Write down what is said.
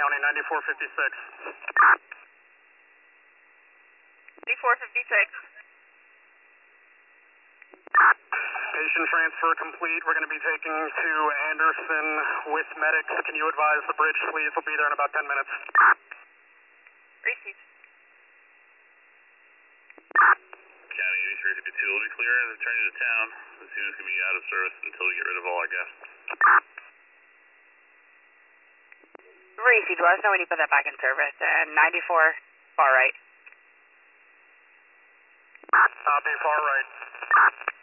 County, 9456. 9456. Patient transfer complete. We're going to be taking to Anderson with medics. Can you advise the bridge, please? We'll be there in about 10 minutes. Received. County 8352 will be clear and return to town as soon as we can be out of service until we get rid of all our guests. Received. Let us know when you put that back in service. And 94, far right. Copy, far right.